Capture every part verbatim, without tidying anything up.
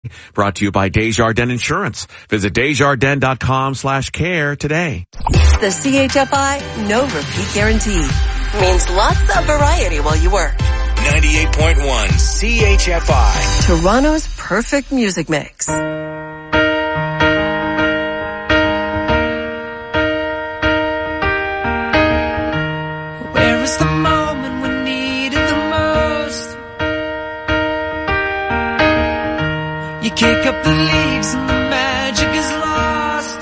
Brought to you by Desjardins Insurance. Visit Desjardins.com slash care today. The C H F I no repeat guarantee means lots of variety while you work. ninety-eight point one C H F I. Toronto's perfect music mix. Where is the moment we needed the most? You kick up the leaves and the magic is lost.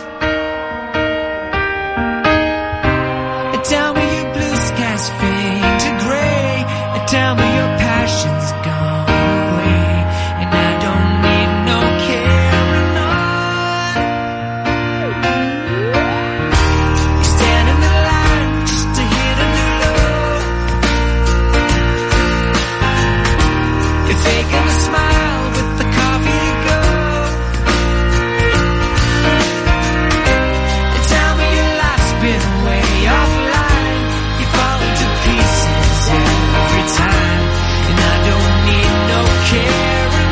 And tell me your blue skies fade to gray. And tell me your passion's gone away. And I don't need no carrying on. You stand in the line just to hit a new low. You're faking a smile with the coffee to go. And tell me your life's been way offline. You fall into pieces every time. And I don't need no carrying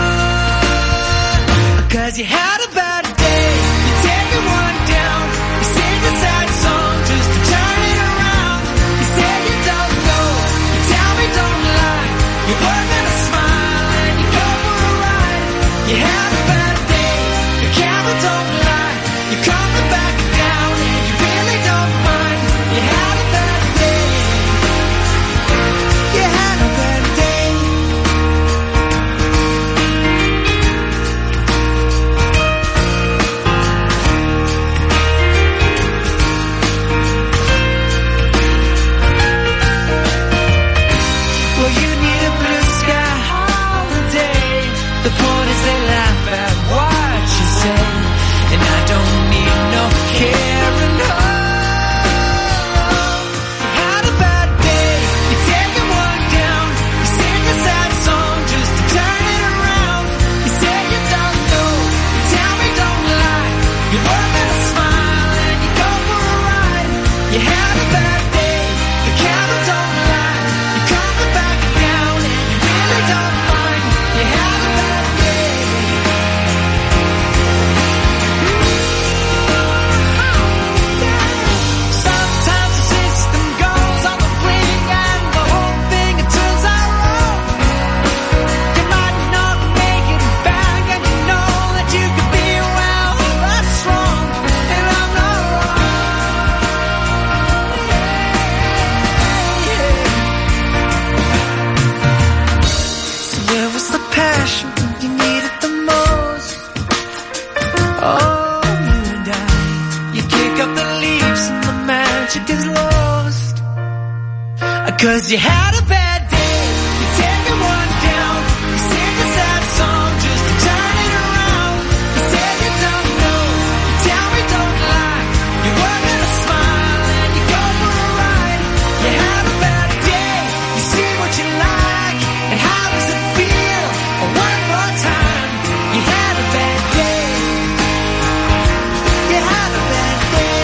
on. Cause you had a bad day. You take it one down. You sing a sad song just to turn it around. You say you don't know. You tell me don't lie. You work at a smile and you go for a ride. You had a bad day. Your camera don't lie. You're coming back down and you really don't mind. You had a bad day. You had a bad day. Well, you need a blue sky holiday. The point is they laugh at what you say. And I don't need no carrying on. You had a bad day. You take it one down. You sing a sad song just to turn it around. You say you don't know. You tell me don't lie. You work at a smile and you go for a ride. You had a bad day. The camera don't lie. You're coming back down and you really don't mind. You had a bad day. Sometimes the system goes on the blink and the whole thing it turns out wrong. You might not make it back and you know that you could be well. That's wrong and I'm not wrong. So where was the passion when you needed the most? Oh, you and I. You kick up the leaves and the magic is lost. Cause you had a bad day. You take it one down. You sing a sad song just to turn it around. You say you don't know. You tell me don't lie. You work at a smile and you go for a ride. You had a bad day. You see what you like. And how does it feel? One more time. You had a bad day. You had a bad day.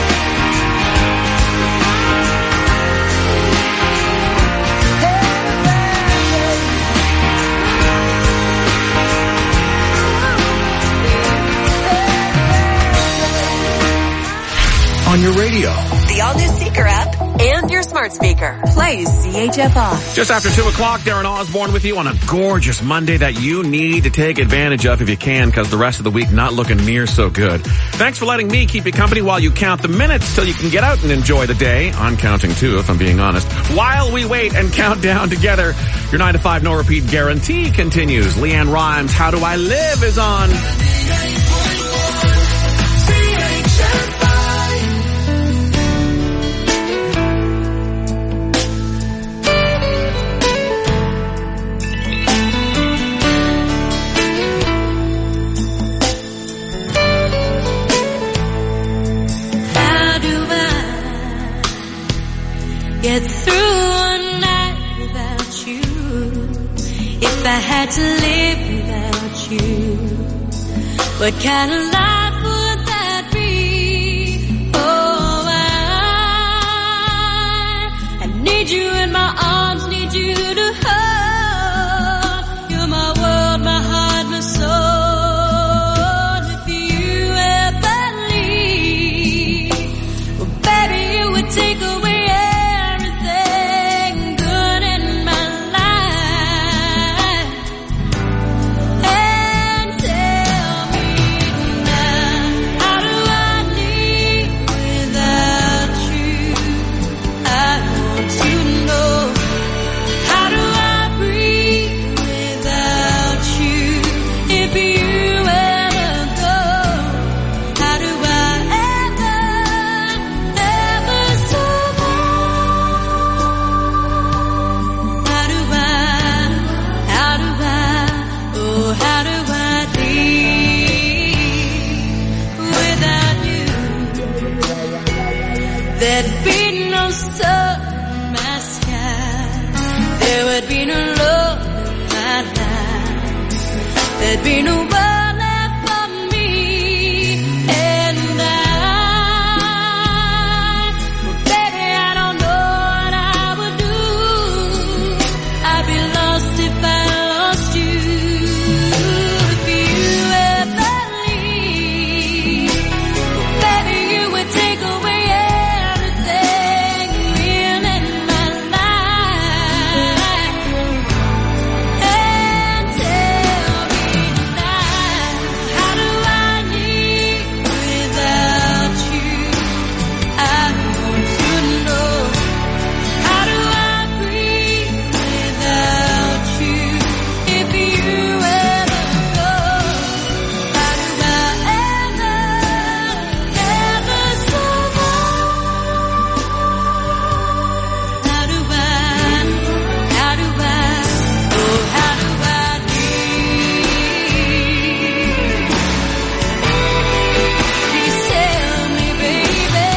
On your radio. The all-new Seeker app and your smart speaker. Play C H F I. Just after two o'clock, Darren Osborne with you on a gorgeous Monday that you need to take advantage of if you can, because the rest of the week not looking near so good. Thanks for letting me keep you company while you count the minutes till you can get out and enjoy the day. I'm counting too, if I'm being honest. While we wait and count down together, your nine to five no repeat guarantee continues. Leanne Rhymes' How Do I Live is on. Get through one night without you. If I had to live without you, what kind of life would that be? Oh, I, I need you in my arms, need you to hold. You're my world, my heart, my soul. if you ever go, how do I ever, ever survive? How do I, how do I, oh, how do I live without you? There'd be no sun in my sky, there would be no love in my life, there'd be no world left for me and I. Well, baby, I don't know what I would do, I'd be lost if I lost you. If you ever leave, baby, you would take away everything real in my life. And tell me now, how do I live without you? I want to know, how do I breathe without you? If you ever go, how do I ever, ever survive? How do I, how do I, oh, how do I live? Please tell me, baby,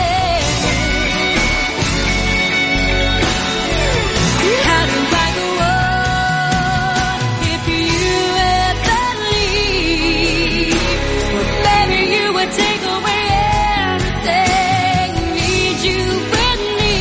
how do I go on if you ever leave? Well, baby, you would take away everything, lead you with me.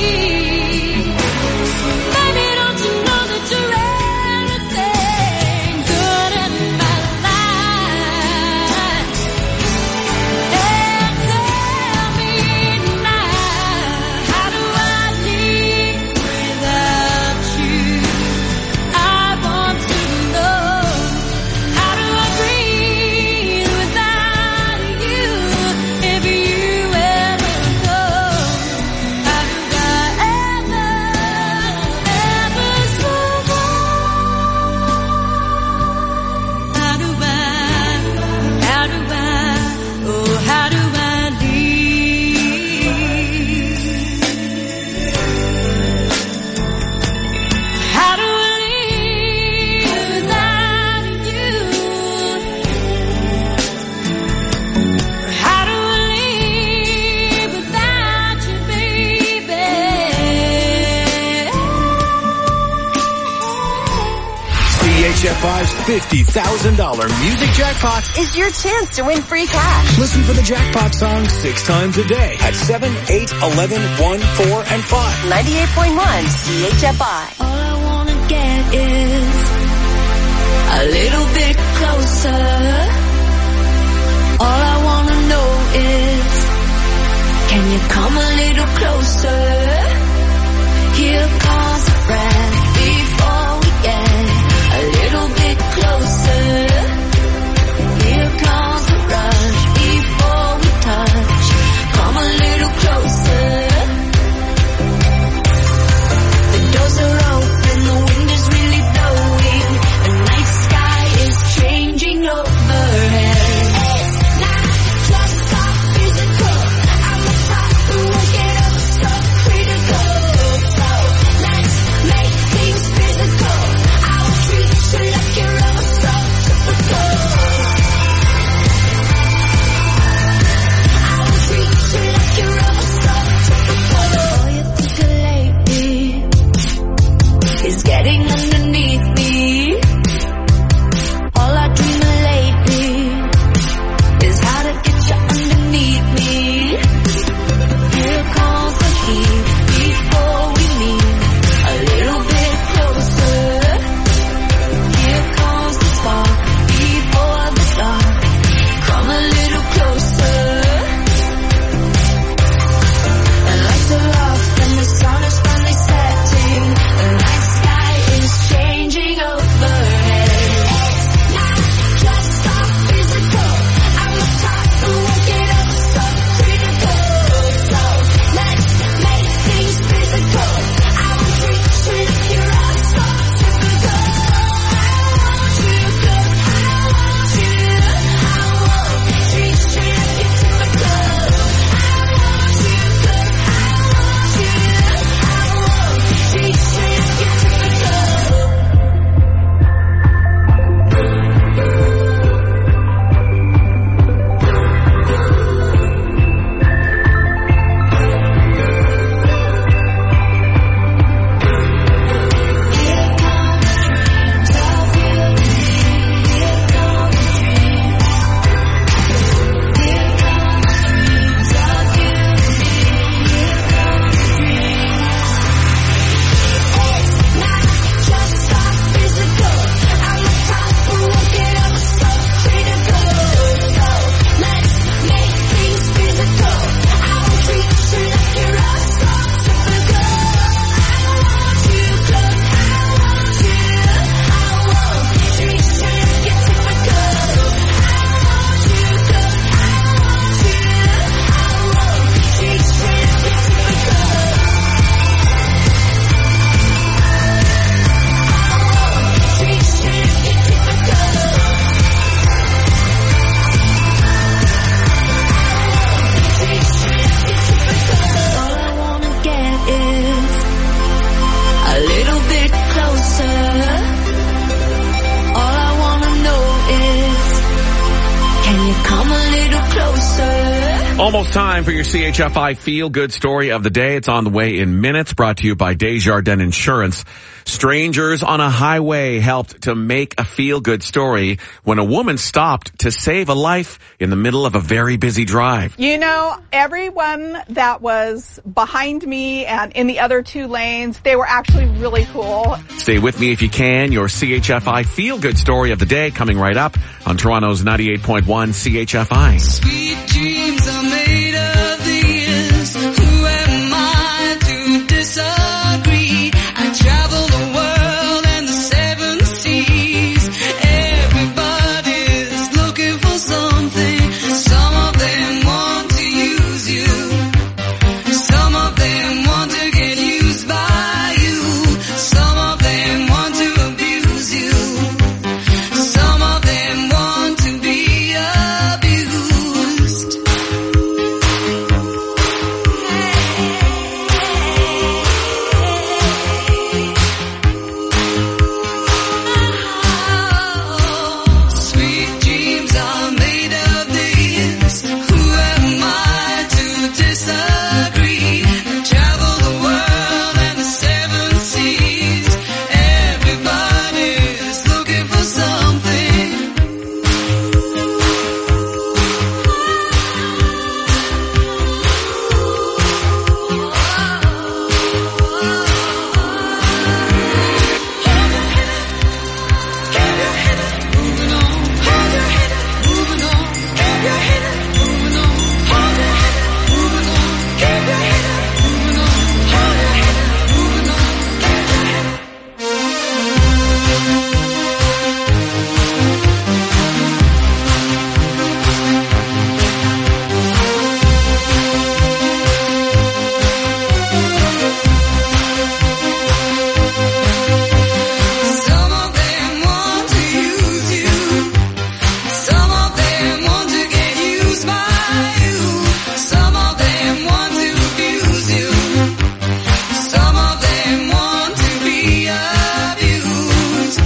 Baby, don't you know that you're everything good in my life? And tell me now, how do I live without you? I want to know, how do I breathe without you? If you ever go, how do I ever, ever survive? How do I, how do I, oh, how do I live? How do I live without you? How do I live without you, baby? C H F I's fifty thousand dollars music jackpot. Is your chance to win free cash. Listen for the jackpot song six times a day at seven, eight, eleven, one, four, and five. ninety-eight point one C H F I. All I wanna get is a little bit closer. All I wanna know is, can you come a little closer? Here comes the breath before we get a little bit closer. Here comes the rush before we touch. Come a little closer. The doors are open, the wind is really blowing. The night sky is changing, oh. Almost time for your C H F I Feel Good Story of the Day. It's on the way in minutes, brought to you by Desjardins Insurance. Strangers on a highway helped to make a feel-good story when a woman stopped to save a life in the middle of a very busy drive. You know, everyone that was behind me and in the other two lanes, they were actually really cool. Stay with me if you can. Your C H F I Feel Good Story of the Day coming right up on Toronto's ninety-eight point one C H F I. Sweet dreams are made of these. Who am I to disagree? I travel the world and the seven seas. Everybody's looking for something. Some of them want to use you. Some of them want to get used by you. Some of them want to abuse you. Some of them want to be abused. Sweet dreams are made of these. Who am I to disagree? Travel the world and the seven seas. Everybody's looking for something. Some of them want to use you. Some of them want to get used by you. Some of them want to abuse you. Some of them want to be abused.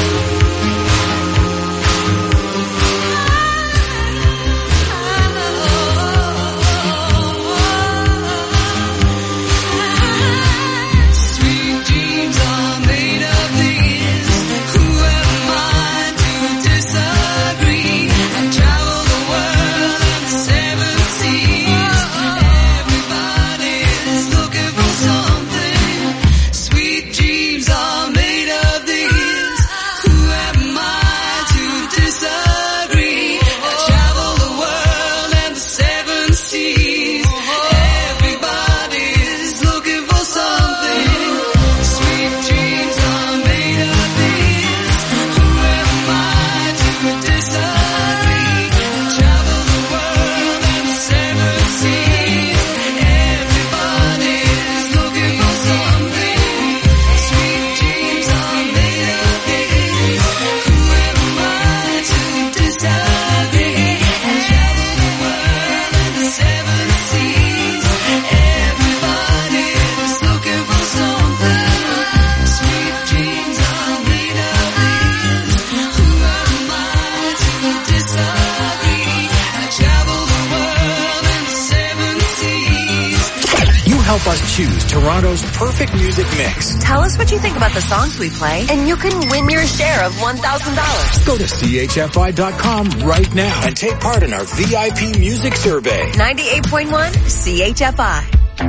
Sweet dreams are made of these. Who am I to disagree? I travel the world and the seven seas. Everybody's looking for something. Sweet dreams are made of these. Who am I to disagree? I travel the world and the seven seas. Everybody's looking for something. Sweet dreams are made of these. Who am I to disagree? I travel the world and the seven seas. Everybody's looking for something. Sweet dreams are made of these. Who am I to disagree? I travel the world and the seven seas. Everybody's looking for something. Sweet dreams are made of these. Who am I to disagree? I travel the world and the seven seas. You help us choose Toronto's perfect music mix. Tell us what you think about the songs we play, and you can win your share of one thousand dollars. Go to C H F I dot com right now and take part in our V I P music survey. ninety-eight point one C H F I.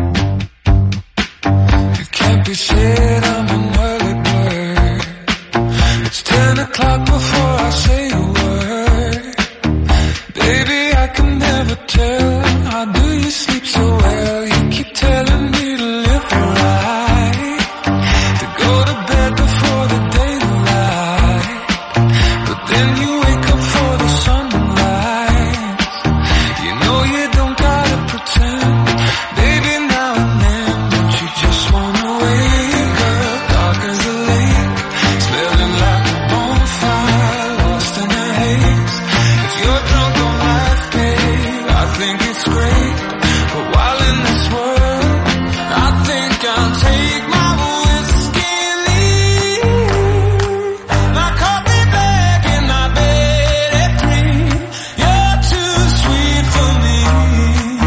It can't be said I'm an early bird. It's ten o'clock before I say a word. Baby, I can never tell. How do you sleep so well? You keep telling me to live a lie, to go to bed before the daylight. But then you wake up for the sunrise. You know you don't gotta pretend. Baby, now and then, don't you just wanna wake up dark as a lake, smelling like a bonfire, lost in the haze. If you're drunk on life, babe, I think it's great. But while in this world, I think I'll take my whiskey and leave. My coffee bag in my bed at three. You're too sweet for me.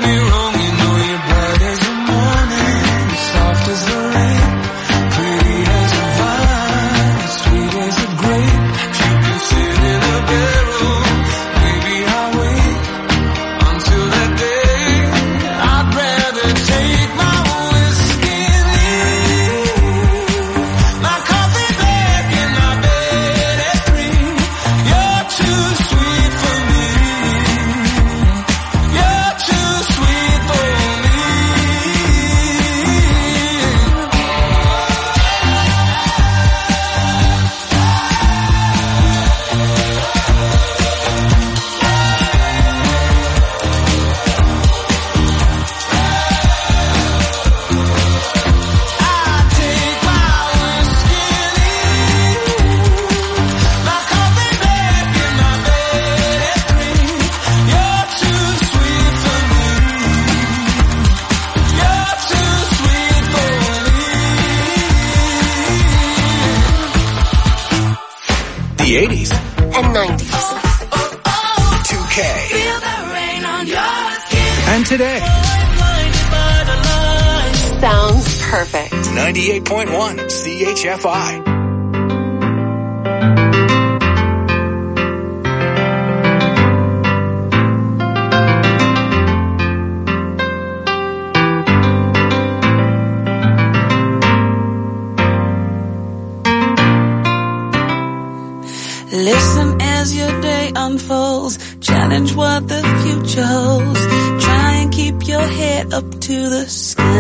me wrong, you know you're bright as the morning, soft as the rain, pretty as a vine, sweet as a grape. You can sit in a bedroom, maybe I'll wait until that day. I'd rather take my whiskey and leave my coffee black and my bed at three. You're too sweet for me. You're too sweet for me. I take my whiskey and leave my coffee black and my bed at three. You're too sweet for me. You're too sweet for me. The eighties, And nineties. two K, Feel the rain on your skin. and today, Blinded by the lights. Sounds perfect. ninety-eight point one C H F I. Listen as your day unfolds. Challenge what the future holds. Try and keep your head up to the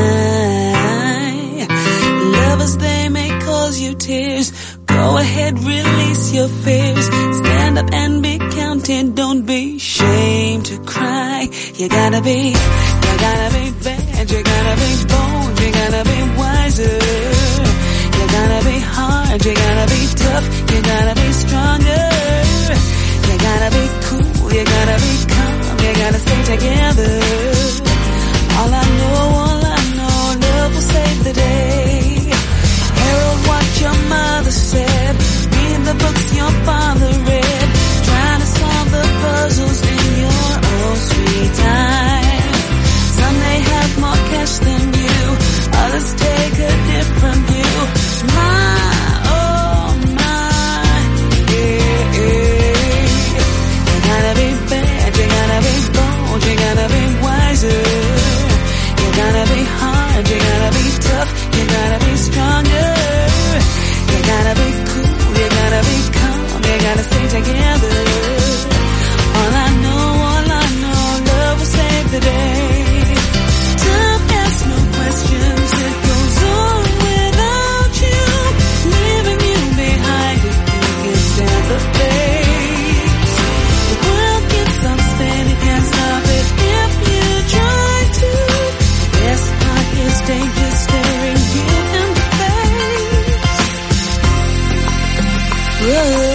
sky. Lovers, they may cause you tears. Go ahead, release your fears. Stand up and be counted. Don't be ashamed to cry. You gotta be, you gotta be bad. You gotta be bold. You gotta be wiser. You gotta be hard, you gotta be tough, you gotta be stronger. You gotta be cool, you gotta be calm, you gotta stay together. All I know, all I know, love will save the day. Herald what your mother said, read the books your father read, trying to solve the puzzles in your own sweet time. Some may have more cash than you, others take a different view. My, oh my, yeah, yeah. You gotta be bad, you gotta be bold, you gotta be wiser. You gotta be hard, you gotta be tough, you gotta be stronger. You gotta be cool, you gotta be calm, you gotta stay together. All I know, all I know, love will save the day. Time asks no questions, it goes on without you, leaving you behind if you can stand the pace. The world can stop spinning, can't stop it if you try to. The best part is danger staring you in the face. Whoa.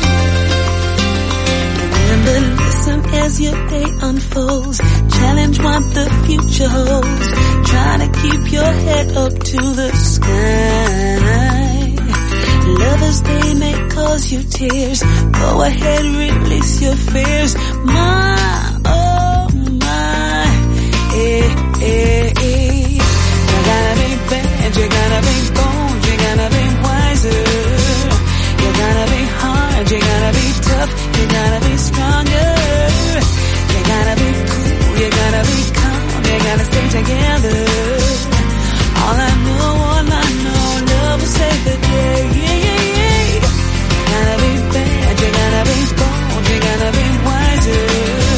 Remember, listen as your day unfolds. Challenge what the future holds. Try to keep your head up to the sky. Lovers, they may cause you tears. Go ahead, release your fears. My, oh my, eh, eh, eh. You gotta be bad, you gotta be bold, you gotta be wiser. You gotta be hard, you gotta be tough, you gotta be stronger. You gotta be cool, you gotta be calm, you gotta stay together. All I know, all I know, love will save the day. Yeah, yeah, yeah. You gotta be bad, you gotta be bold, you gotta be wiser.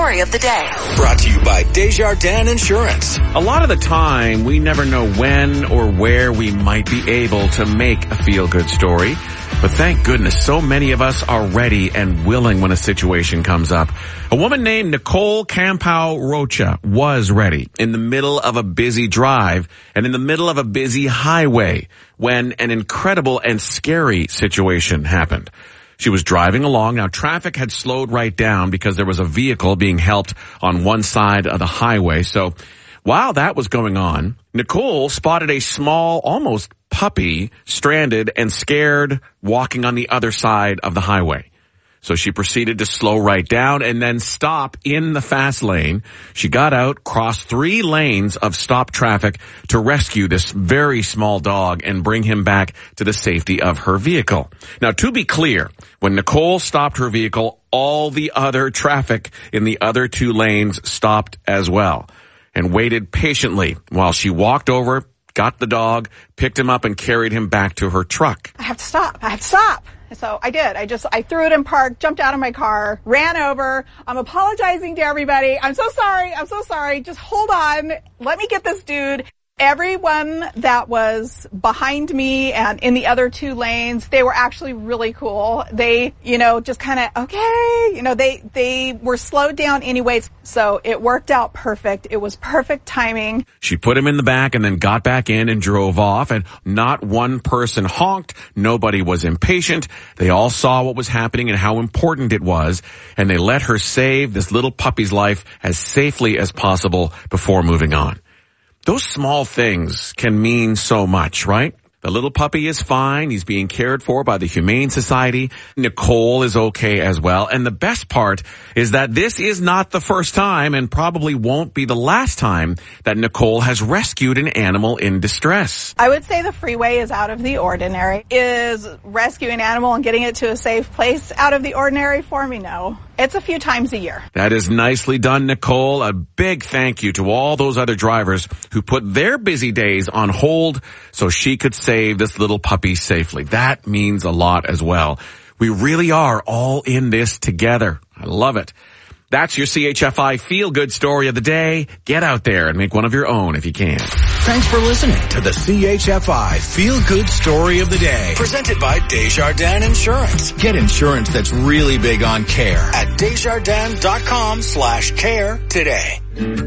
story of the day. Brought to you by Desjardins Insurance. A lot of the time, we never know when or where we might be able to make a feel-good story. But thank goodness so many of us are ready and willing when a situation comes up. A woman named Nicole Campau Rocha was ready in the middle of a busy drive and in the middle of a busy highway when an incredible and scary situation happened. She was driving along. Now, traffic had slowed right down because there was a vehicle being helped on one side of the highway. So while that was going on, Nicole spotted a small, almost puppy, stranded and scared, walking on the other side of the highway. So she proceeded to slow right down and then stop in the fast lane. She got out, crossed three lanes of stopped traffic to rescue this very small dog and bring him back to the safety of her vehicle. Now, to be clear, when Nicole stopped her vehicle, all the other traffic in the other two lanes stopped as well and waited patiently while she walked over, got the dog, picked him up, and carried him back to her truck. I have to stop. I have to stop. So I did. I just, I threw it in park, jumped out of my car, ran over. I'm apologizing to everybody. I'm so sorry. I'm so sorry. Just hold on. Let me get this dude. Everyone that was behind me and in the other two lanes, they were actually really cool. They, you know, just kind of, okay, you know, they, they were slowed down anyways. So it worked out perfect. It was perfect timing. She put him in the back and then got back in and drove off, and not one person honked. Nobody was impatient. They all saw what was happening and how important it was, and they let her save this little puppy's life as safely as possible before moving on. Those small things can mean so much, right? The little puppy is fine. He's being cared for by the Humane Society. Nicole is okay as well. And the best part is that this is not the first time and probably won't be the last time that Nicole has rescued an animal in distress. I would say the freeway is out of the ordinary. Is rescuing an animal and getting it to a safe place out of the ordinary for me? No. It's a few times a year. That is nicely done, Nicole. A big thank you to all those other drivers who put their busy days on hold so she could save this little puppy safely. That means a lot as well. We really are all in this together. I love it. That's your C H F I Feel Good Story of the Day. Get out there and make one of your own if you can. Thanks for listening to the C H F I Feel Good Story of the Day. Presented by Desjardins Insurance. Get insurance that's really big on care at Desjardins.com slash care today.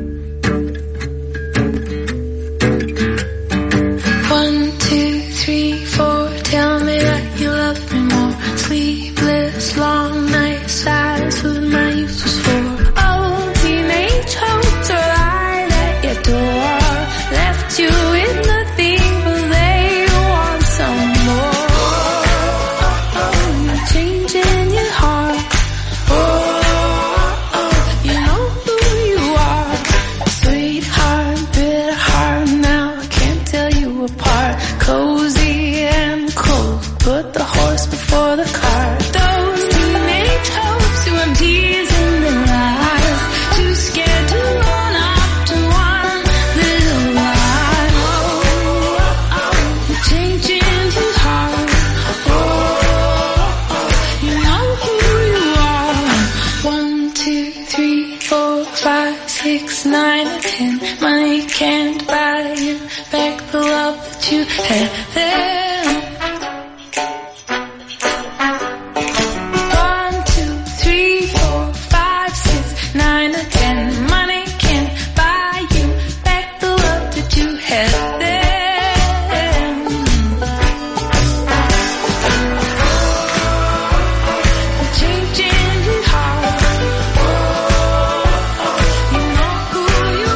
One, two, three, four. Tell me that you love me more. Sleepless, long nights, eyes with my youth was for. Oh, teenage hopes are lying at your door. Left you with nothing, but they want some more. Oh, oh, oh, you're changing your heart. Oh, oh, oh, you know who you are. Sweetheart, bitter heart, now I can't tell you apart. Cozy and cold, put the horse before the cart. Those teenage hopes who have tears in their eyes, too scared to run up to one little lie. Oh, oh, oh, you're changing his heart. Oh, oh, you know who you are. One, two, three, four, five, six, nine, and ten. Money can't buy you back the love that you had then.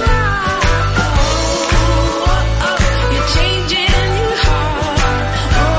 Oh,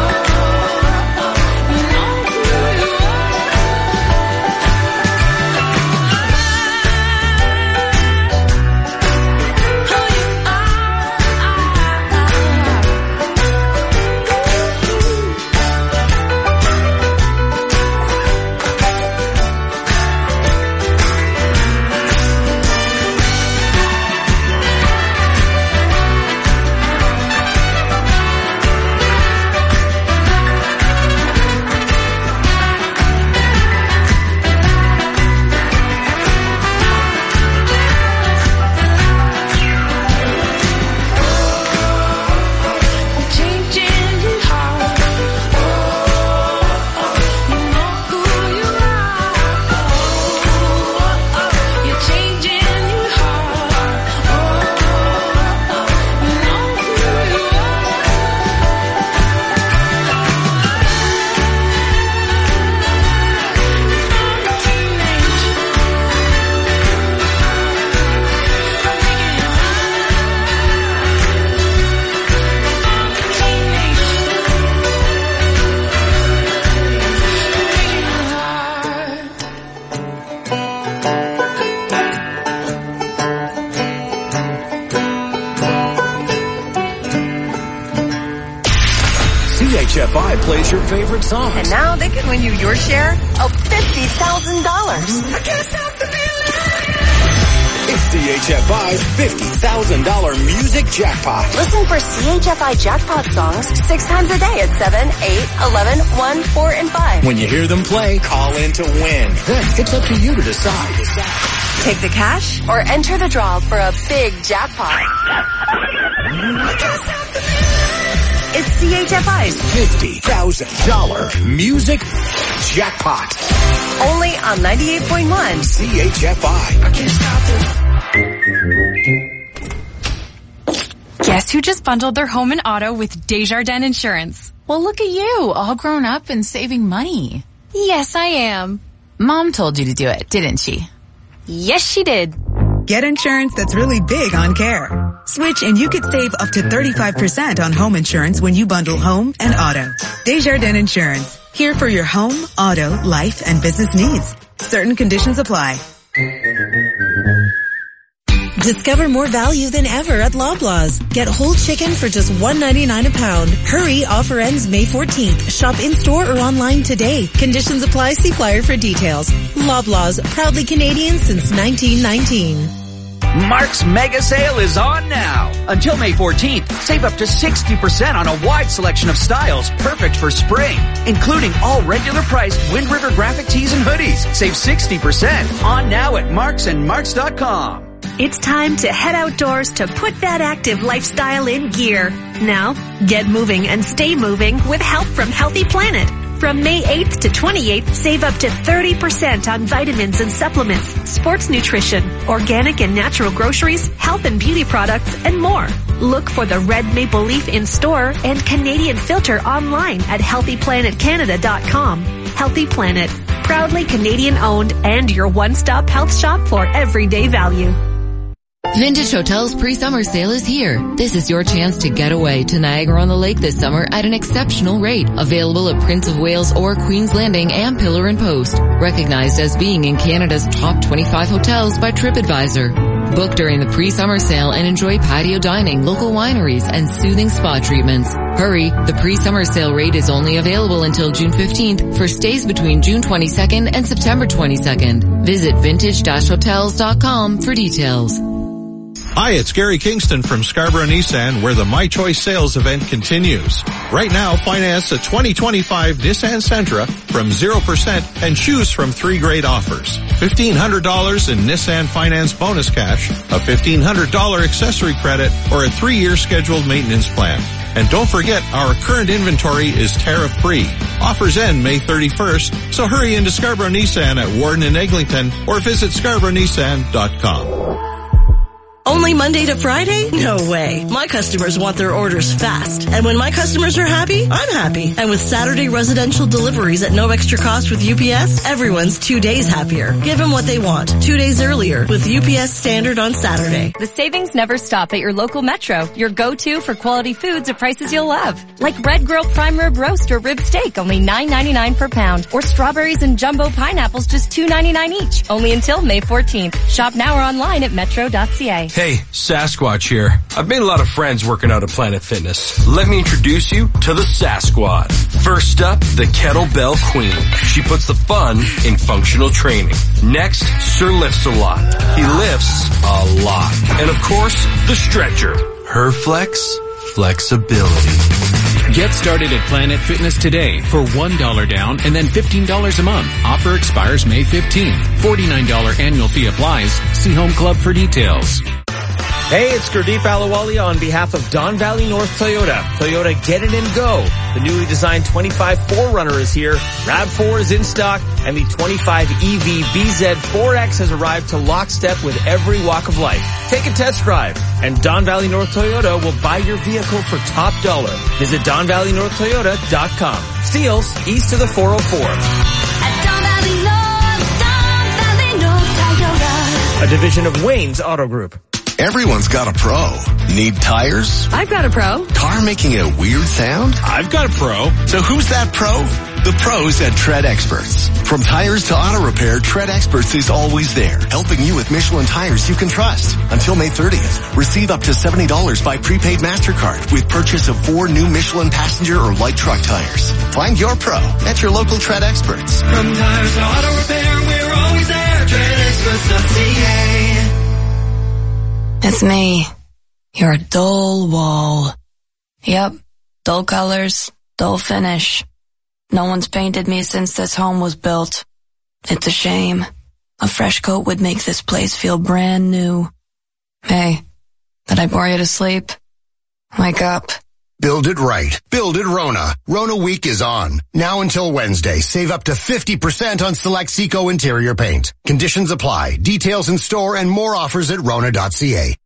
H F I plays your favorite songs. And now they can win you your share of fifty thousand dollars. I can't stop the feeling. It's the H F I's fifty thousand dollars music jackpot. Listen for C H F I jackpot songs six times a day at seven, eight, eleven, one, four, and five. When you hear them play, call in to win. Then it's up to you to decide. Take the cash or enter the draw for a big jackpot. It's C H F I's fifty thousand dollars music jackpot. Only on ninety-eight point one C H F I. I can't stop it. Guess who just bundled their home and auto with Desjardins Insurance? Well, look at you, all grown up and saving money. Yes, I am. Mom told you to do it, didn't she? Yes, she did. Get insurance that's really big on care. Switch and you could save up to thirty-five percent on home insurance when you bundle home and auto. Desjardins Insurance. Here for your home, auto, life, and business needs. Certain conditions apply. Discover more value than ever at Loblaws. Get whole chicken for just one ninety-nine a pound. Hurry, offer ends May fourteenth. Shop in-store or online today. Conditions apply. See flyer for details. Loblaws, proudly Canadian since nineteen nineteen. Mark's Mega Sale is on now. Until May fourteenth, save up to sixty percent on a wide selection of styles perfect for spring, including all regular priced Wind River graphic tees and hoodies. Save sixty percent on now at Marks and Marks dot com. It's time to head outdoors to put that active lifestyle in gear. Now, get moving and stay moving with help from Healthy Planet. From May eighth to twenty-eighth, save up to thirty percent on vitamins and supplements, sports nutrition, organic and natural groceries, health and beauty products, and more. Look for the Red Maple Leaf in store and Canadian Filter online at healthy planet canada dot com. Healthy Planet, proudly Canadian owned and your one-stop health shop for everyday value. Vintage Hotel's pre-summer sale is here. This is your chance to get away to Niagara-on-the-Lake this summer at an exceptional rate. Available at Prince of Wales or Queen's Landing and Pillar and Post. Recognized as being in Canada's top twenty-five hotels by TripAdvisor. Book during the pre-summer sale and enjoy patio dining, local wineries, and soothing spa treatments. Hurry, the pre-summer sale rate is only available until June fifteenth for stays between June twenty-second and September twenty-second. Visit vintage dash hotels dot com for details. Hi, it's Gary Kingston from Scarborough Nissan, where the My Choice sales event continues. Right now, finance a twenty twenty-five Nissan Sentra from zero percent and choose from three great offers. fifteen hundred dollars in Nissan Finance bonus cash, a fifteen hundred dollars accessory credit, or a three-year scheduled maintenance plan. And don't forget, our current inventory is tariff-free. Offers end May thirty-first, so hurry into Scarborough Nissan at Warden and Eglinton or visit scarborough nissan dot com. Only Monday to Friday? No way. My customers want their orders fast. And when my customers are happy, I'm happy. And with Saturday residential deliveries at no extra cost with U P S, everyone's two days happier. Give them what they want. Two days earlier with U P S Standard on Saturday. The savings never stop at your local Metro, your go-to for quality foods at prices you'll love. Like Red Grill Prime Rib Roast or Rib Steak, only nine ninety-nine per pound. Or strawberries and jumbo pineapples, just two ninety-nine each. Only until May fourteenth. Shop now or online at metro dot c a. Hey, Sasquatch here. I've made a lot of friends working out at Planet Fitness. Let me introduce you to the Sasquad. First up, the Kettlebell Queen. She puts the fun in functional training. Next, Sir lifts a lot. He lifts a lot. And of course, the Stretcher. Her flex, flexibility. Get started at Planet Fitness today for one dollar down and then fifteen dollars a month. Offer expires May fifteenth. forty-nine dollars annual fee applies. See Home Club for details. Hey, it's Gurdeep Ahluwalia on behalf of Don Valley North Toyota. Toyota Get It and Go. The newly designed twenty-five four runner is here. RAV four is in stock, and the twenty-five E V B Z four X has arrived to lockstep with every walk of life. Take a test drive, and Don Valley North Toyota will buy your vehicle for top dollar. Visit don valley north toyota dot com. Steeles, east of the four oh four. At Don Valley North, Don Valley North Toyota. A division of Wayne's Auto Group. Everyone's got a pro. Need tires? I've got a pro. Car making a weird sound? I've got a pro. So who's that pro? The pros at Tread Experts. From tires to auto repair, Tread Experts is always there, helping you with Michelin tires you can trust. Until May thirtieth, receive up to seventy dollars by prepaid MasterCard with purchase of four new Michelin passenger or light truck tires. Find your pro at your local Tread Experts. From tires to auto repair, we're always there. Tread Experts dot C A. It's me, your dull wall. Yep, dull colors, dull finish. No one's painted me since this home was built. It's a shame. A fresh coat would make this place feel brand new. Hey, did I bore you to sleep? Wake up. Build it right. Build it Rona. Rona Week is on. Now until Wednesday, save up to fifty percent on select Seco interior paint. Conditions apply. Details in store and more offers at Rona dot C A.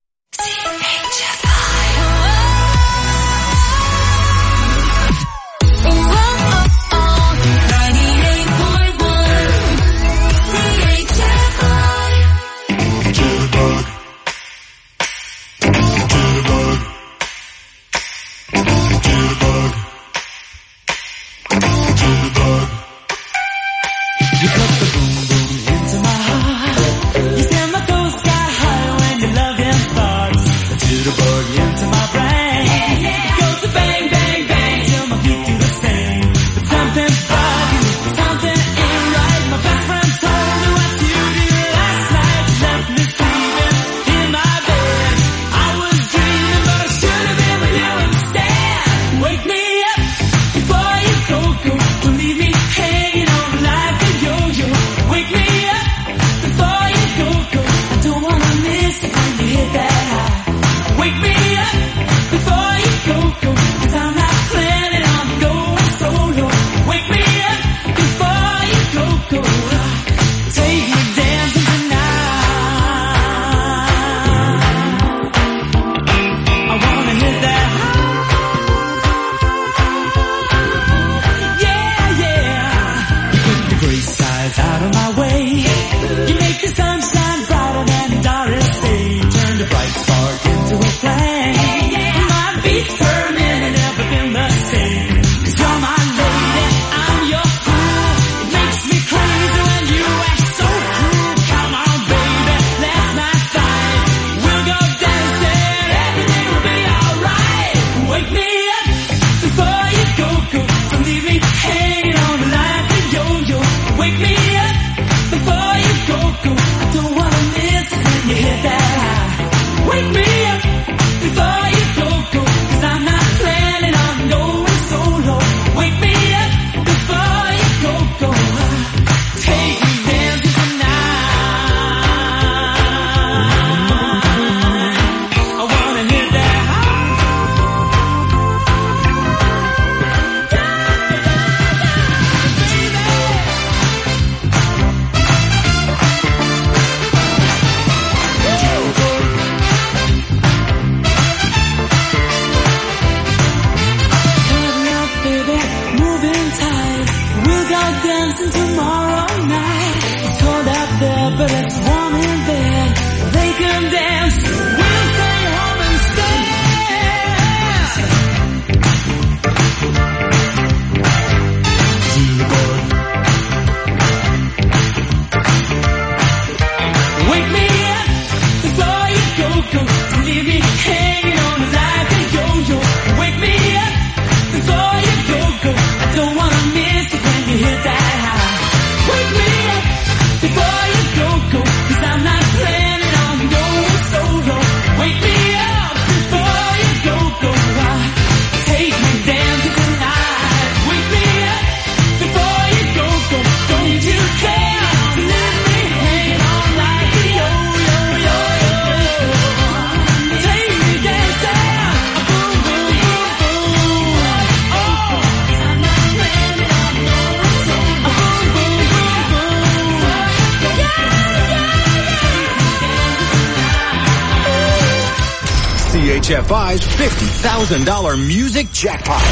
C H F I's fifty thousand dollars music jackpot.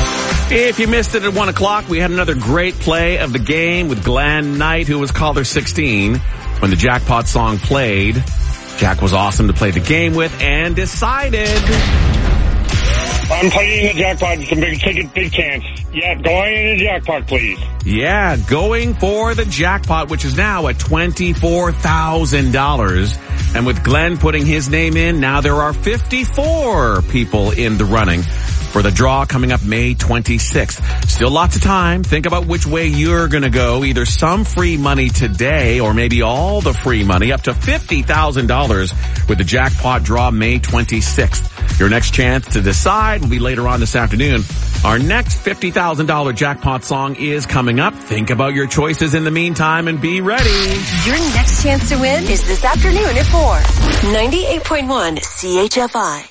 If you missed it at one o'clock, we had another great play of the game with Glenn Knight, who was caller sixteen. When the jackpot song played, Jack was awesome to play the game with and decided I'm playing in the jackpot. It's a big ticket, big chance. Yeah, going in the jackpot, please. Yeah, going for the jackpot, which is now at twenty-four thousand dollars. And with Glenn putting his name in, now there are fifty-four people in the running for the draw coming up May twenty-sixth. Still lots of time. Think about which way you're going to go. Either some free money today or maybe all the free money, up to fifty thousand dollars with the jackpot draw May twenty-sixth. Your next chance to decide will be later on this afternoon. Our next fifty thousand dollars jackpot song is coming up. Think about your choices in the meantime and be ready. Your next chance to win is this afternoon at four. ninety-eight point one C H F I.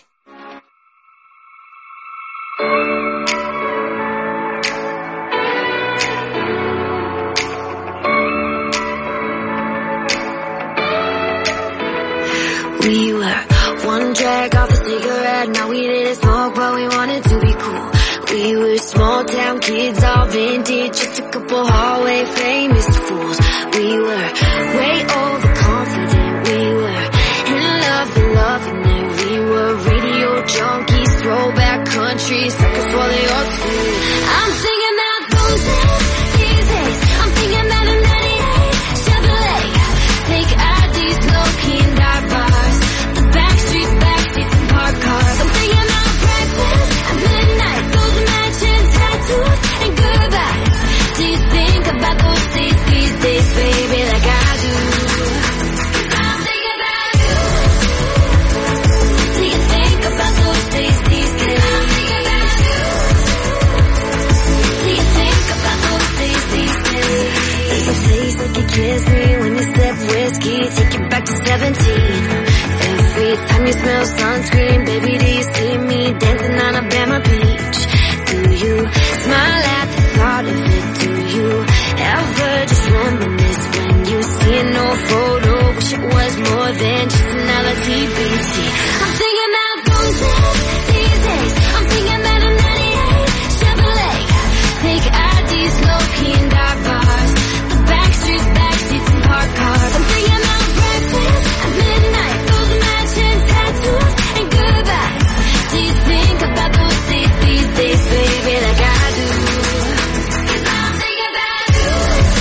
We were one drag off a cigarette, now we didn't smoke, but we wanted to be cool. We were small town kids, all vintage, just a couple hallway famous fools. We were way overconfident, we were in love and loving it. We were radio junkies, throwback country, suckers for the old school. I'm thinking about those days, these days. I'm thinking about a ninety-eight Chevrolet. Take I Ds, low-key and dive bars. The back streets, back seats and park cars. I'm thinking about breakfast at midnight. Those mansions, tattoos and goodbyes. Do you think about those days, these days, baby, like I do? I'm thinking about you. Do you think about those days, these days? I'm thinking about you. Do you think about those days, these days? There's a face that can kiss me when you sip whiskey, take you back to seventeen. Every time you smell sunscreen, baby, do you see me dancing on a Bama beach? Do you smile at the thought of it? Do you ever just reminisce when you see an old photo? Wish it was more than just another T B T. I'm thinking about those days, these days. I'm thinking about a ninety-eight Chevrolet. Take I Ds, low-key and dive bars. The back streets, back seats and park cars. I'm thinking about breakfast at midnight. Those mansions, tattoos and goodbyes. Do you think about those days, these days, baby, like I do? I'm thinking about you.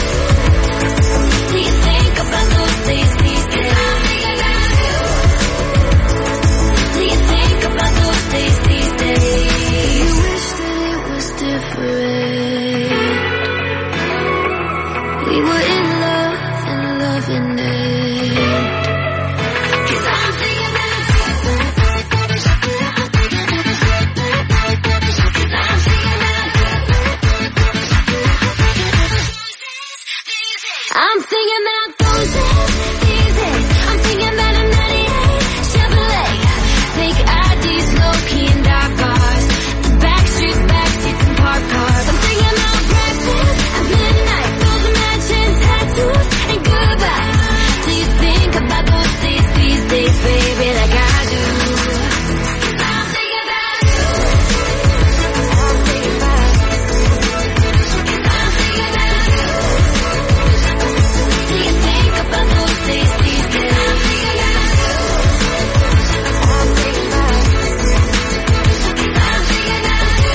Do you think about those days, these days? I'm thinking about you. Do you think about those days, these days? You wish that it was different. We were in love and loving it. 'Cause I'm thinking about you. 'Cause I'm thinking about you. I'm thinking about those days, these days. I'm thinking about a ninety-eight Chevrolet. Take I Ds, low-key and dive bars. The back streets, back seats and park cars. I'm thinking about breakfast at midnight. Those mansions, tattoos and goodbyes. Do you think about those days, these days, baby, like I do? I'm thinking about you. I'm thinking about you. I'm thinking about you. Do you think about those days, these days? I'm thinking about you. I'm thinking about you. I'm thinking about you.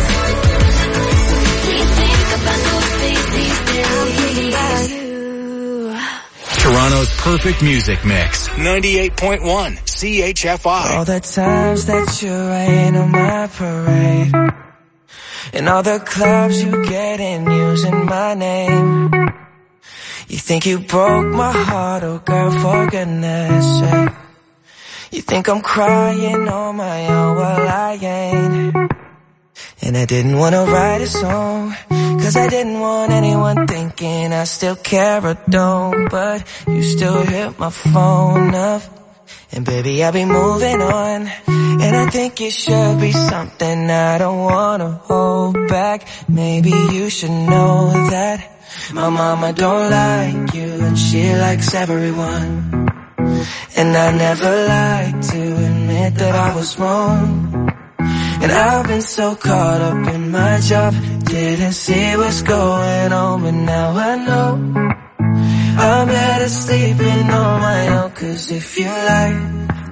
Do you think about those days, these days? I'm thinking about you. Toronto's perfect music mix. ninety-eight point one C H F I. All the times that you rain on my parade, and all the clubs you get in using my name. You think you broke my heart, oh girl, for goodness sake. You think I'm crying on my own, well I ain't. And I didn't wanna write a song, cause I didn't want anyone thinking I still care or don't. But you still hit my phone up, and baby I'll be moving on. And I think it should be something I don't wanna hold back. Maybe you should know that my mama don't like you, and she likes everyone. And I never like to admit that I was wrong. And I've been so caught up in my job, didn't see what's going on, but now I know I'm better sleeping on my own. Cause if you like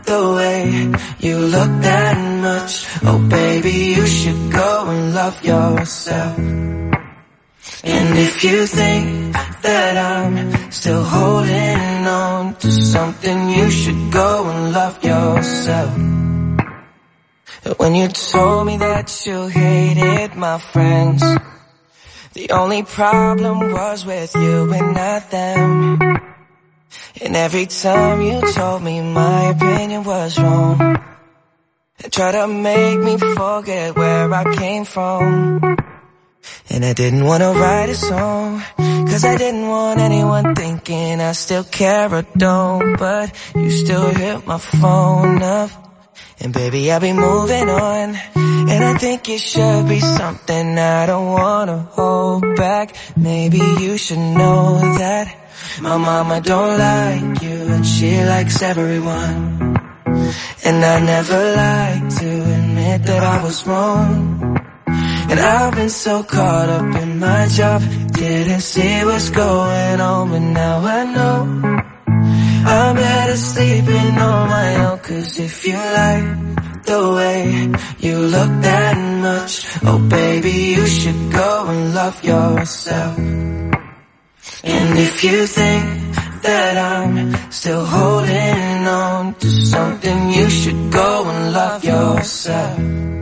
the way you look that much. Oh baby, you should go and love yourself. And if you think that I'm still holding on to something, you should go and love yourself. When you told me that you hated my friends, the only problem was with you and not them. And every time you told me my opinion was wrong, and tried to make me forget where I came from. And I didn't want to write a song, cause I didn't want anyone thinking I still care or don't. But you still hit my phone up, and baby, I'll be moving on. And I think it should be something I don't wanna hold back. Maybe you should know that my mama don't like you, and she likes everyone. And I never like to admit that I was wrong. And I've been so caught up in my job, didn't see what's going on. But now I know I'm better sleeping on my own. Cause if you like the way you look that much, oh baby, you should go and love yourself. And if you think that I'm still holding on to something, you should go and love yourself.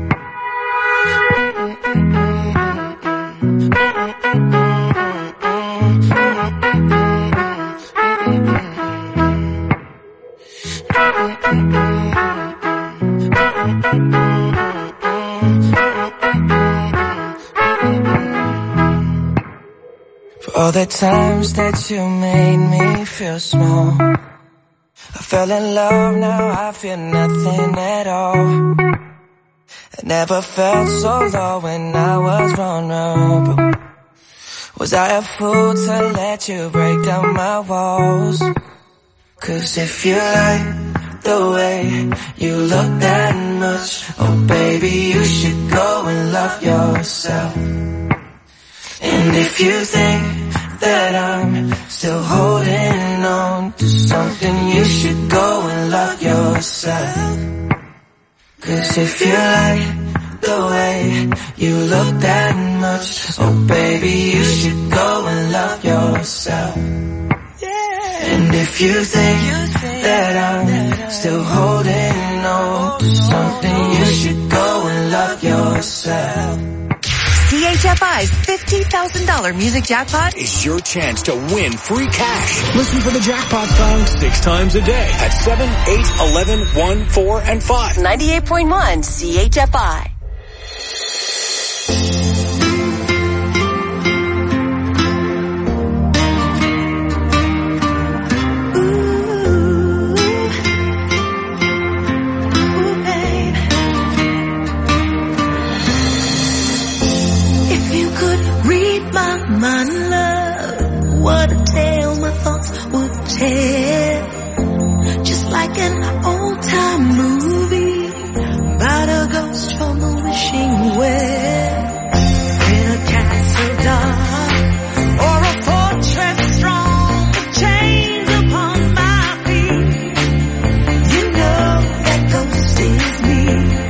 For all the times that you made me feel small, I fell in love, now I feel nothing at all. I never felt so low when I was vulnerable. Was I a fool to let you break down my walls? Cause if you like the way you look that much, oh baby, you should go and love yourself. And if you think that I'm still holding on to something, you should go and love yourself. Cause if you like the way you look that much, oh baby, you should go and love yourself. And if you think that I'm still holding on to something, you should go and love yourself. C H F I's fifty thousand dollars music jackpot is your chance to win free cash. Listen for the jackpot song six times a day at seven, eight, eleven, one, four, and five. ninety-eight point one C H F I. My love, what a tale my thoughts would tell. Just like an old time movie about a ghost from a wishing well. In a castle dark or a fortress strong with chains upon my feet, you know that ghost is me.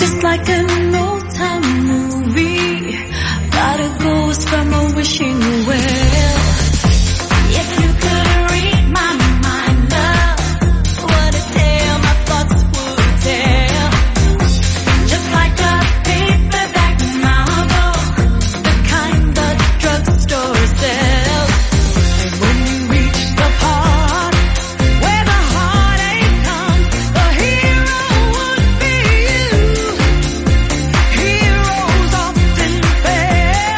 just like an old-time movie. Got a ghost from a wishing well. If you could read my mind, love, what a tale my thoughts would tell. Just like a paperback novel, the kind the drugstore sells. And when you reach the part where the heartache comes, the hero would be you. Heroes often fail.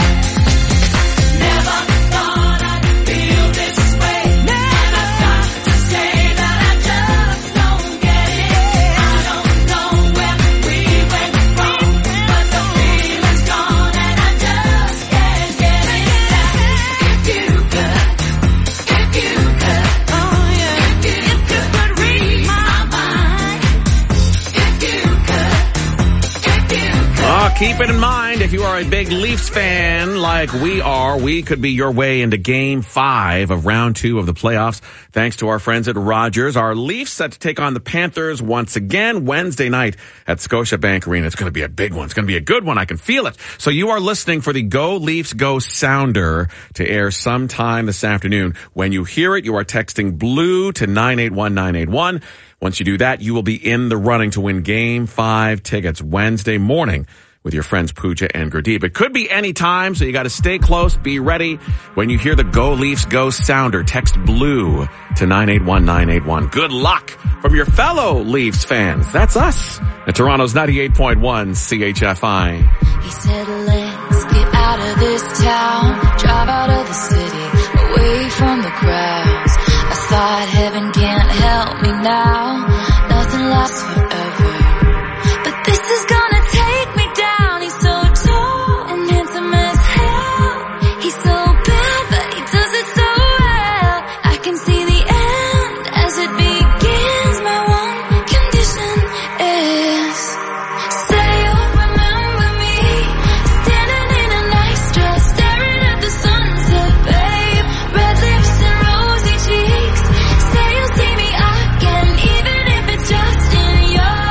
Never thought I'd feel this way. Never got to say that I just don't get it. I don't know where we went wrong, but the feeling's gone and I just can't get it back. If you could, if you could, oh yeah, if you, if you could read my mind, if you could, if you could. Oh, keep it in mind, if you are a big Leafs fan like we are, we could be your way into game five of round two of the playoffs. Thanks to our friends at Rogers. Our Leafs set to take on the Panthers once again Wednesday night at Scotiabank Arena. It's going to be a big one. It's going to be a good one. I can feel it. So you are listening for the Go Leafs Go sounder to air sometime this afternoon. When you hear it, you are texting BLUE to nine eight one nine eight one. Once you do that, you will be in the running to win game five tickets Wednesday morning with your friends Pooja and Gurdeep. It could be any time, so you got to stay close, be ready. When you hear the Go Leafs Go sounder, text BLUE to nine eight one nine eight one. Good luck from your fellow Leafs fans. That's us at Toronto's ninety-eight point one C H F I. He said, let's get out of this town, drive out of the city, away from the crowds. I thought heaven can't help me now, nothing lasts forever. But this is gonna take me down. He's so tall and handsome as hell. He's so bad, but he does it so well. I can see the end as it begins. My one condition is, say you'll remember me, standing in a nice dress, staring at the sunset, babe. Red lips and rosy cheeks. Say you'll see me again, even if it's just in your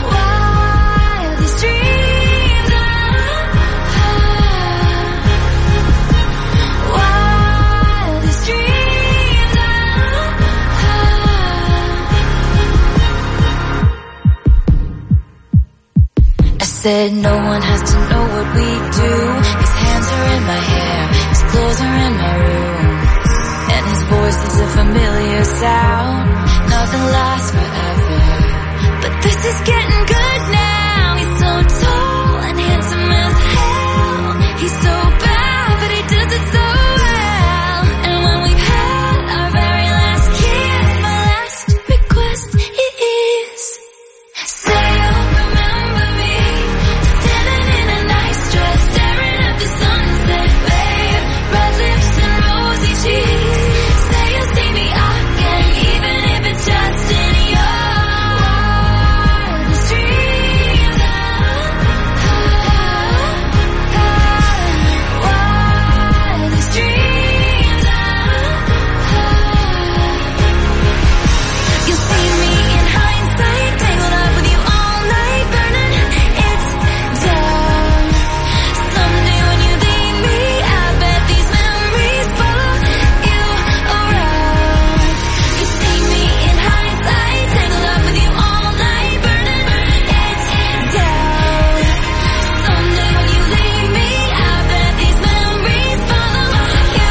wildest dreams. Wildest dreams. I said no one has to know what we do. His hands are in my hair, his clothes are in my room, and his voice is a familiar sound. Nothing lasts forever, but this is getting good now. He's so tall and handsome as hell. He's so bad, but he does it so well. And when we've had our very last kiss, my last request is, say you'll remember me, standing in a nice dress, staring at the sunset, babe. Red lips and rosy cheeks. Say you'll see me again, even if it's just in your wildest dreams. Wildest dreams. You'll see me in hindsight, tangled up with you all night, burning it's down. Someday when you leave me, I bet these memories follow you around. You see me in hindsight, tangled up with you all night, burning it's down. Someday when you leave me, I bet these memories follow you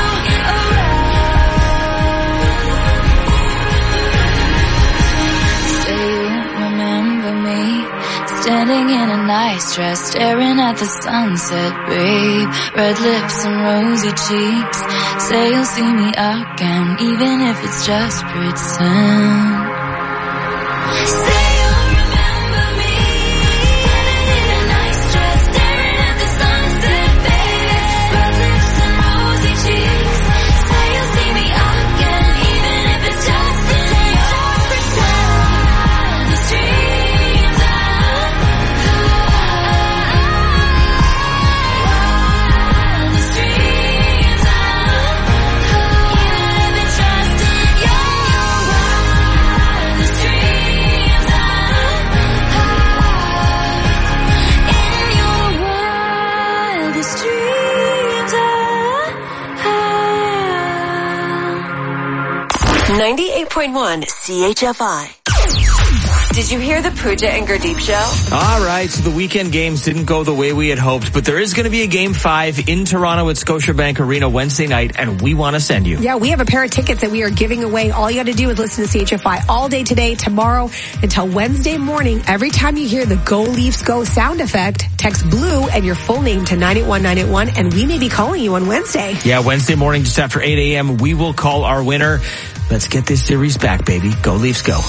around. Say you remember me, standing in a nice dress, staring at the sunset, babe. Red lips and rosy cheeks. Say you'll see me again, even if it's just pretend. Say you'll remember me, standing in a nice dress, staring at the sunset, babe. Red lips and rosy cheeks. Say you'll see me again, even if it's just in your wildest dreams. Wildest dreams. Even if it's just in your wildest point one C H F I. Did you hear the Pooja and Gurdeep show? All right, so the weekend games didn't go the way we had hoped, but there is going to be a game five in Toronto at Scotiabank Arena Wednesday night, and we want to send you. Yeah, we have a pair of tickets that we are giving away. All you got to do is listen to C H F I all day today, tomorrow, until Wednesday morning. Every time you hear the Go Leafs Go sound effect, text BLUE and your full name to nine eight one nine eight one, and we may be calling you on Wednesday. Yeah, Wednesday morning just after eight a.m., we will call our winner. Let's get this series back, baby. Go Leafs Go.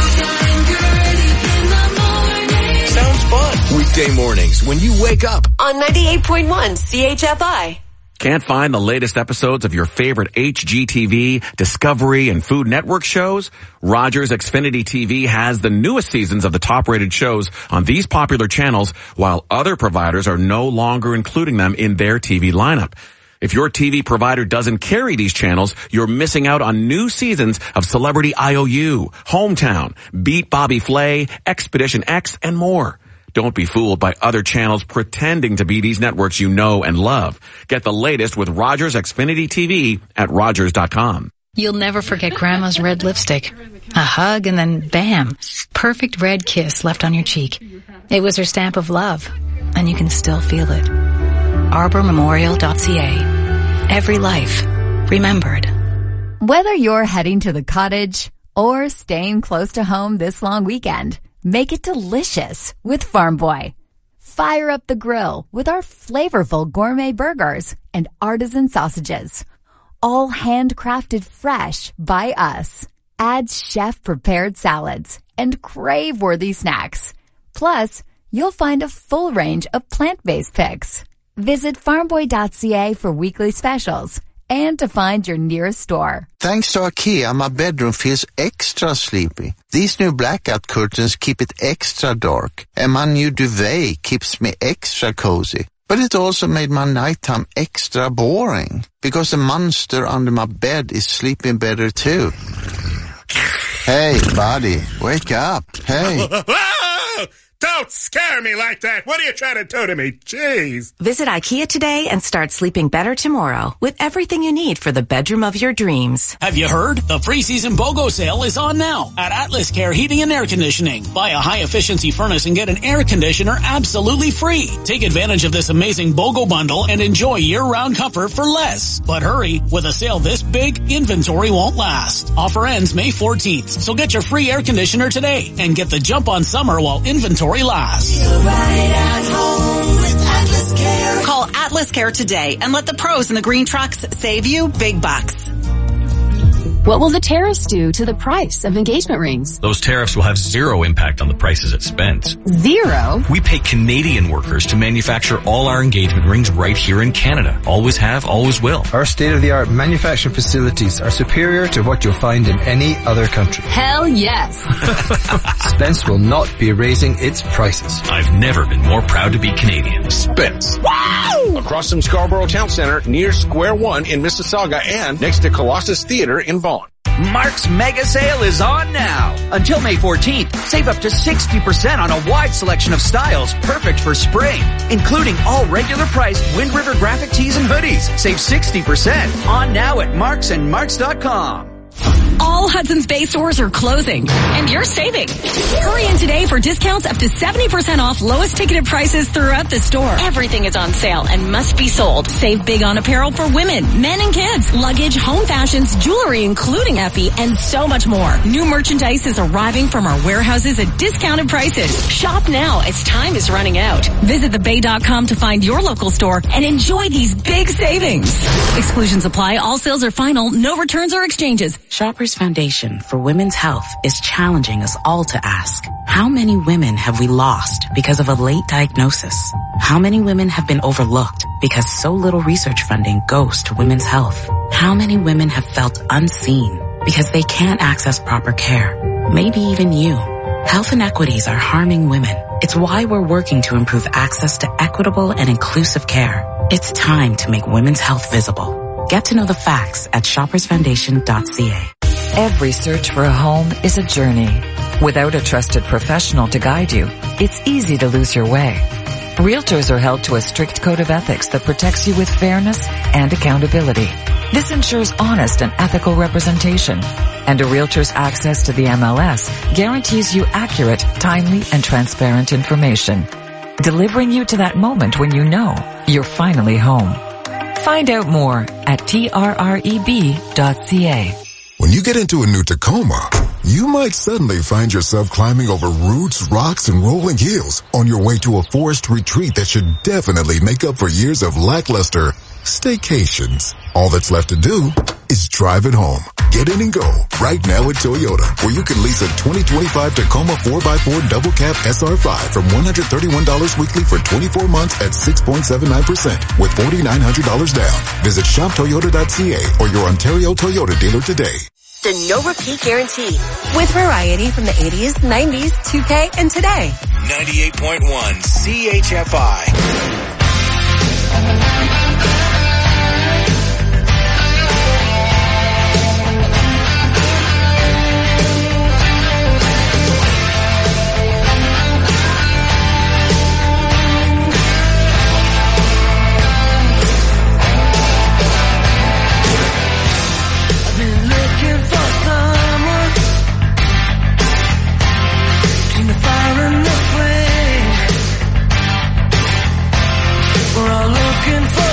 Sounds fun. Weekday mornings when you wake up. On ninety-eight point one C H F I. Can't find the latest episodes of your favorite H G T V, Discovery, and Food Network shows? Rogers Xfinity T V has the newest seasons of the top-rated shows on these popular channels, while other providers are no longer including them in their T V lineup. If your T V provider doesn't carry these channels, you're missing out on new seasons of Celebrity I O U, Hometown, Beat Bobby Flay, Expedition X, and more. Don't be fooled by other channels pretending to be these networks you know and love. Get the latest with Rogers Xfinity T V at rogers dot com. You'll never forget Grandma's red lipstick. A hug and then bam, perfect red kiss left on your cheek. It was her stamp of love, and you can still feel it. arbor memorial dot c a. Every life remembered. Whether you're heading to the cottage or staying close to home this long weekend, make it delicious with Farm Boy. Fire up the grill with our flavorful gourmet burgers and artisan sausages. All handcrafted fresh by us. Add chef-prepared salads and crave-worthy snacks. Plus, you'll find a full range of plant-based picks. Visit farm boy dot c a for weekly specials and to find your nearest store. Thanks to IKEA, my bedroom feels extra sleepy. These new blackout curtains keep it extra dark, and my new duvet keeps me extra cozy. But it also made my nighttime extra boring, because the monster under my bed is sleeping better too. Hey, buddy, wake up. Hey. Don't scare me like that. What are you trying to do to me? Jeez. Visit IKEA today and start sleeping better tomorrow with everything you need for the bedroom of your dreams. Have you heard? The pre-season BOGO sale is on now at Atlas Care Heating and Air Conditioning. Buy a high-efficiency furnace and get an air conditioner absolutely free. Take advantage of this amazing BOGO bundle and enjoy year-round comfort for less. But hurry, with a sale this big, inventory won't last. Offer ends May fourteenth, so get your free air conditioner today and get the jump on summer while inventory lasts. Right at home with Atlas Care. Call Atlas Care today and let the pros in the green trucks save you big bucks. What will the tariffs do to the price of engagement rings? Those tariffs will have zero impact on the prices at Spence. Zero? We pay Canadian workers to manufacture all our engagement rings right here in Canada. Always have, always will. Our state-of-the-art manufacturing facilities are superior to what you'll find in any other country. Hell yes. Spence will not be raising its prices. I've never been more proud to be Canadian. Spence. Wow! Across from Scarborough Town Center, near Square One in Mississauga, and next to Colossus Theater in Vaughan. Mark's mega sale is on now. Until May fourteenth, save up to sixty percent on a wide selection of styles perfect for spring, including all regular priced Wind River graphic tees and hoodies. Save sixty percent on now at marks and marks dot com. All Hudson's Bay stores are closing, and you're saving. Hurry in today for discounts up to seventy percent off lowest ticketed prices throughout the store. Everything is on sale and must be sold. Save big on apparel for women, men and kids, luggage, home fashions, jewelry including Effie, and so much more. New merchandise is arriving from our warehouses at discounted prices. Shop now as time is running out. Visit the bay dot com to find your local store and enjoy these big savings. Exclusions apply. All sales are final. No returns or exchanges. Shoppers Foundation for Women's Health is challenging us all to ask, how many women have we lost because of a late diagnosis? How many women have been overlooked because so little research funding goes to women's health? How many women have felt unseen because they can't access proper care? Maybe even you. Health inequities are harming women. It's why we're working to improve access to equitable and inclusive care. It's time to make women's health visible. Get to know the facts at shoppers foundation dot c a. Every search for a home is a journey. Without a trusted professional to guide you, it's easy to lose your way. Realtors are held to a strict code of ethics that protects you with fairness and accountability. This ensures honest and ethical representation. And a Realtor's access to the M L S guarantees you accurate, timely, and transparent information, delivering you to that moment when you know you're finally home. Find out more at T R R E B dot C A. When you get into a new Tacoma, you might suddenly find yourself climbing over roots, rocks, and rolling hills on your way to a forest retreat that should definitely make up for years of lackluster staycations. All that's left to do is drive it home. Get in and go right now at Toyota, where you can lease a twenty twenty-five Tacoma four by four double cab S R five from one hundred thirty-one dollars weekly for twenty-four months at six point seven nine percent with four thousand nine hundred dollars down. Visit shop toyota dot C A or your Ontario Toyota dealer today. The no repeat guarantee with variety from the eighties, nineties, two K, and today. ninety-eight point one C H F I. We're all looking for